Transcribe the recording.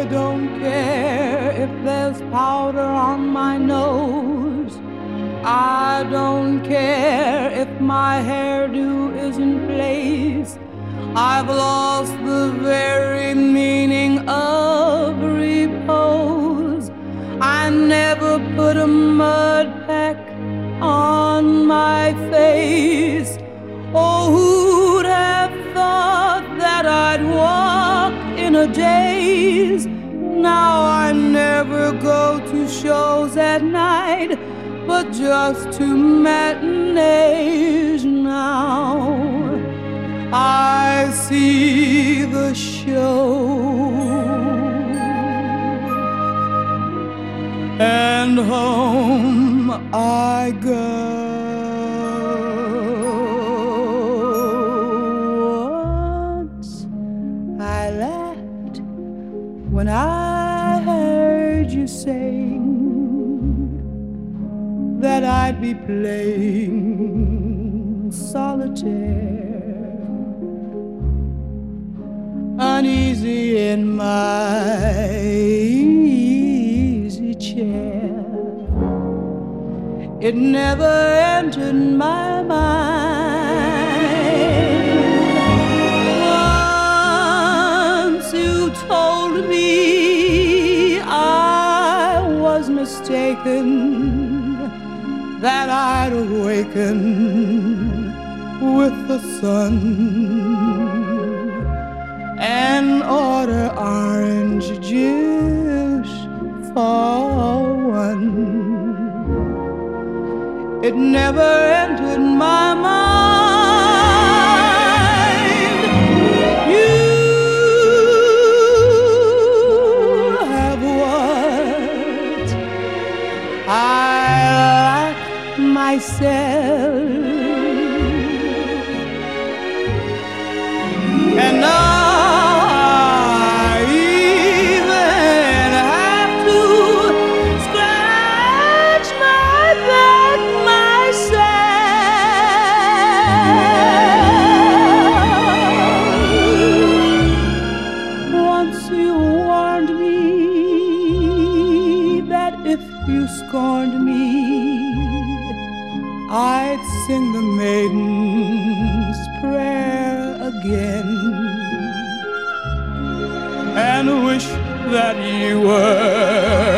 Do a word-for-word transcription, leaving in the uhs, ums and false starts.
don't care if there's powder on my nose. I don't care if my hairdo is in place. I've lost the very meaning of repose. I never put a mud pack on my face. Oh, who'd have thought that I'd walk in a daze? Now I never go to shows at night, but just to matinees now. I see the show and home I go. Once I laughed when I heard you saying that I'd be playing solitaire, uneasy in my easy chair. It never entered my mind. Once you told me I was mistaken, that I'd awaken with the sun and order orange juice for one. It never entered my mind. You have what I lack myself, and now you scorned me, I'd sing the maiden's prayer again and wish that you were